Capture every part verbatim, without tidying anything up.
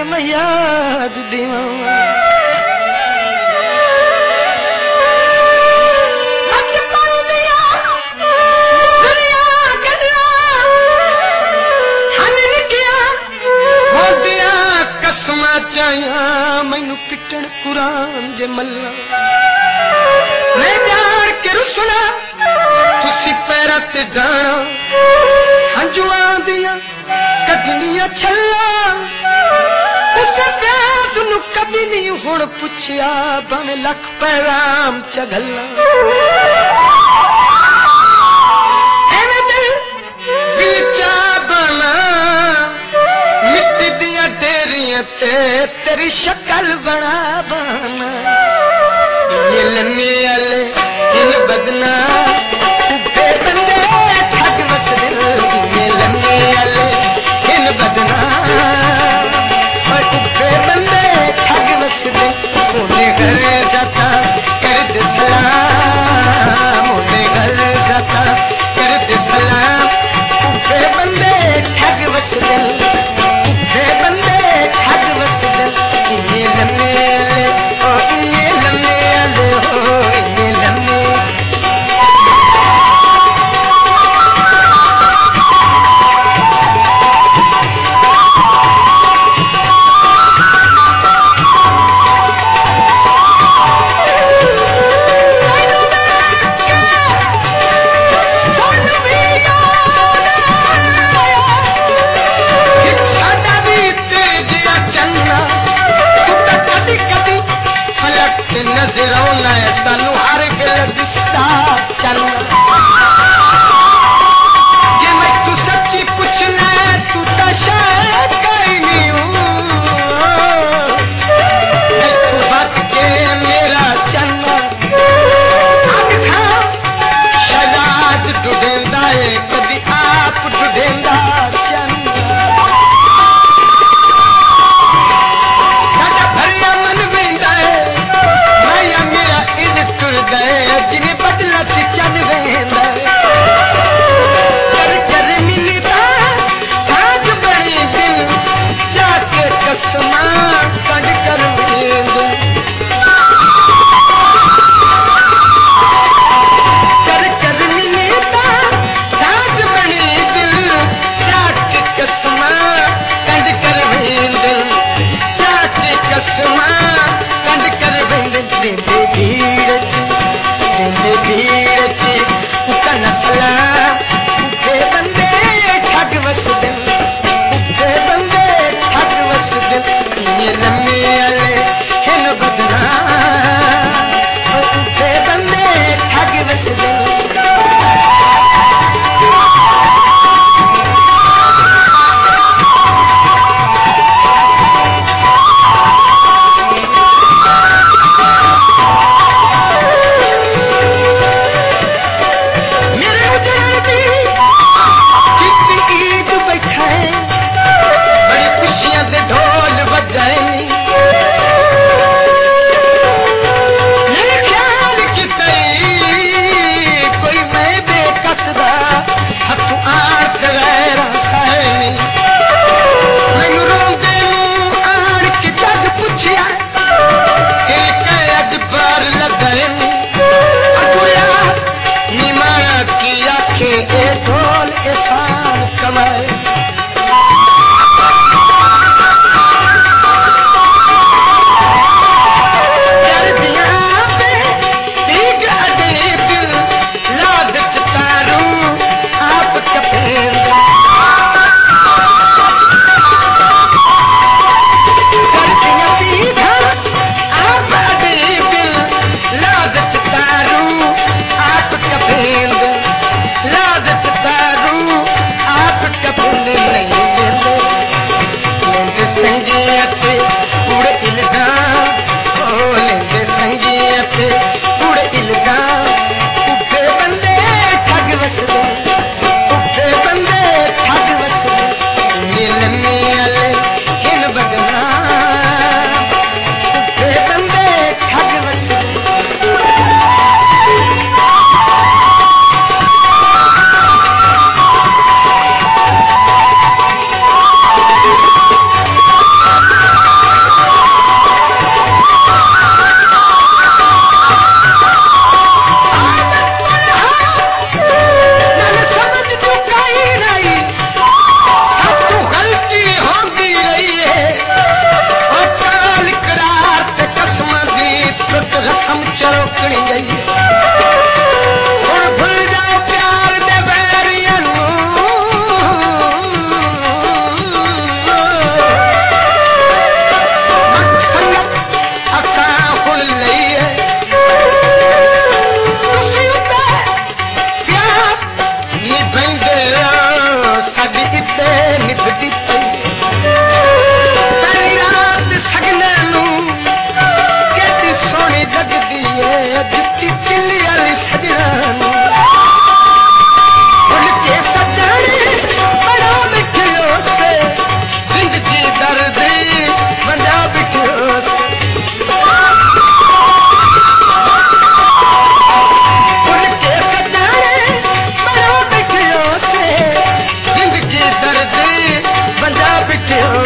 के मैं याद दीवाना मैनू पिटन कुरान जे मल्ला मैं जान के रुसना तुसी पैरा ते दाना हंजुआ दिया कटनिया छल्ला उस प्यास नू कभी नहीं हुण पुछया भावें लख पैगाम चगला एवें दिल बीचा बना मिट्टी दिया डेरियां ते तेरी शक्ल बना बना ये लम्हे आले इन बदना उबे बंदे ठग वस दिल ये लम्हे आले इन बदना और उबे बंदे ठग वस दिल मोने घर जाता कर दे सलाम मोने घर जाता कर दे सलाम उबे बंदे ठग वस दिल उबे बंदे ठग वस दिल इन्ने लम्हे आले ओ इन्ने लम्हे आले हो इन्ने लम्हे नजरों सानू हर गल दिसदा चलना जे मैं तू सच्ची पुछ ले तू तो शायद कहीं नहीं हूं तू बात के मेरा चलना अज खा शहजाद डुडेंदा है कदी आप डुडेंदा चलना साडा भरिया मन वेंदा है जिन्हें बदला चन वेंदा कर कर मिलदा साज बड़ी दिल जाके कसमा कड कर वेंद कर कर मिलदा साज बड़ी दिल जाके कसमा कड कर वेंद जाके कसमा कड कर वेंद देंदे भीड़ देंदे भीड़ च उका नस्ला उबे बंदे ठग वस दिल उबे बंदे ठग वस दिल ये लम्हे आले हिन बदना उबे बंदे ठग वस दिल लादत तारू आप कब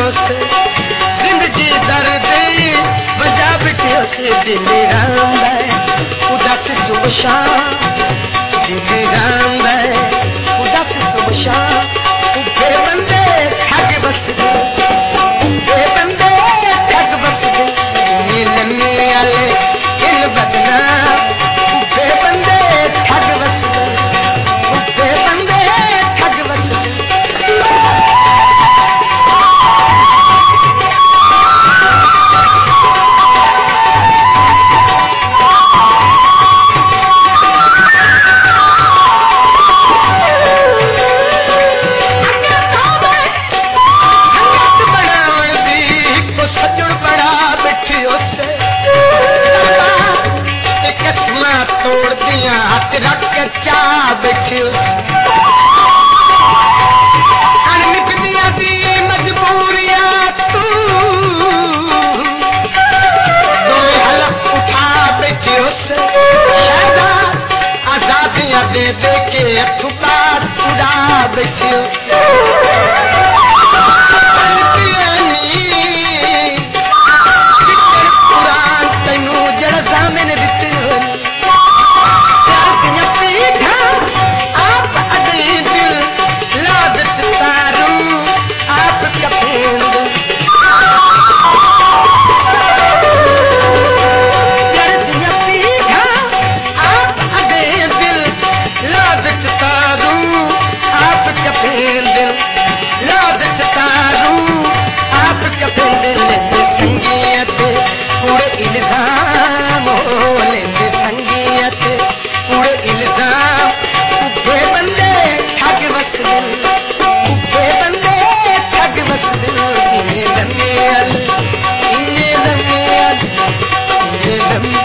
से जिंदगी दर्द वजा बिठियो से दिल राम उदास सुबह शाम दिल राम उदास सुबह शाम उभे बंदे ठग बस गए उभे बंदे ठग बस गए नीलने आले इन बदना उभे बंदे ठग बस गए उभे बंदे ठग बस गए तोड़ दिया हाथ रख के चा बैठी उस अननिपदिया दी मजबूरियां तू दो हलक उठा बैठी उस शहजाद आजादियां दे दे के थुपास उड़ा बैठी उस कुरान तेनू जरा सामने दिते संगीत पूरे इल्जाम हो लेते संगीत पूरे इल्जाम उभे बंदे ठग बस दिल उभे बंदे ठग बस दिल इन्हें लम्हे अल इन्हें लम्हे अल इन्हें लम्हे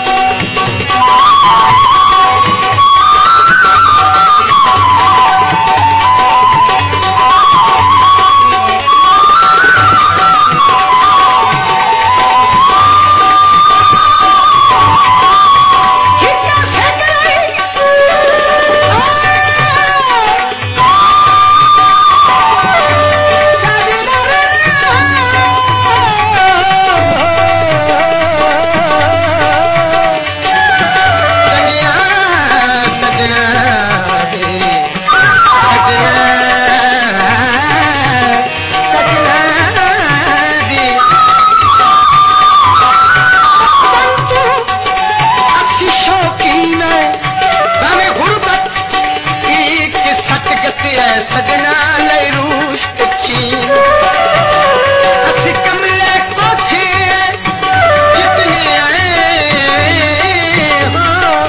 सजना लई रूस ते चीन असी कमले कोठे जितने आए हो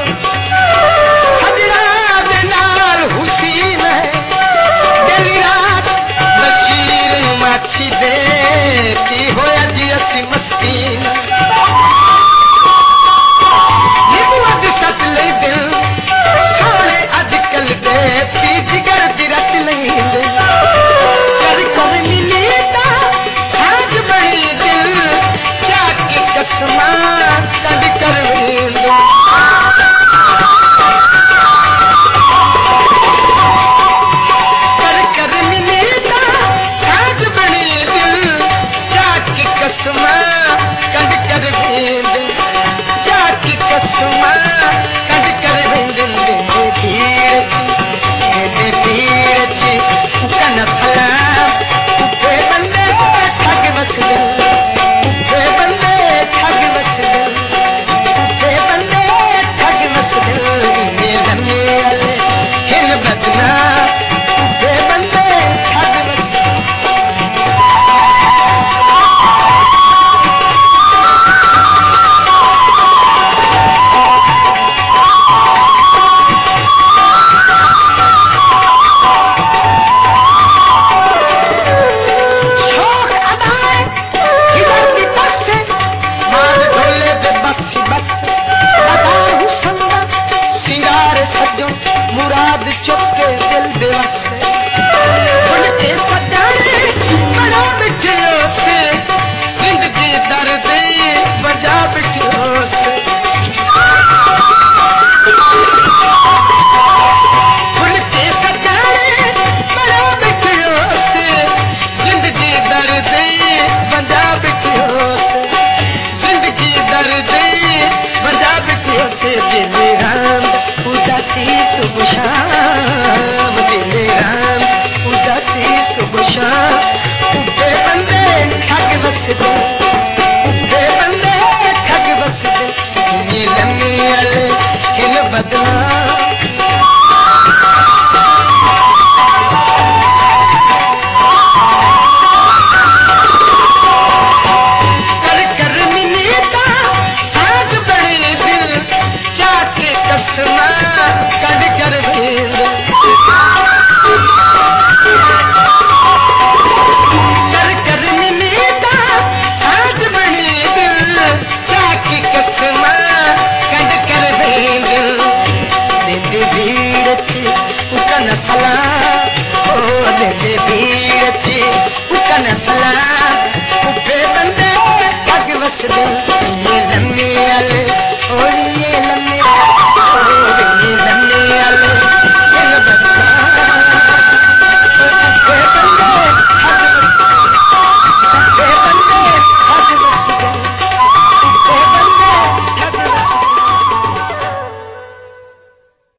सजना दे नाल हुसैन है दिल रात बशीर माछी दे की होया जी असी मस्कीन निबुआ दे सत लई दिल सोने अजकल दे पी जिगर रट लेंदे कर कोई मिलेता साज बड़ी दिल क्या की कसमा कद कर वेंदे कर कर मिलेता साज बड़ी दिल क्या की कसमा कद सुबह शाम उठे बंदे ठग वसदे उठे बंदे ठग वसदे ये लम्मी अले हिल बदला कद कर भेद कर कर मिनीता साज बनी दिल चाकी कसमा कद कर भेद दिल भीड़ ची उका नसला ओ दिल भीड़ ची उका नसला उठे बंदे ठग वसदे ये लम्मी अले ओ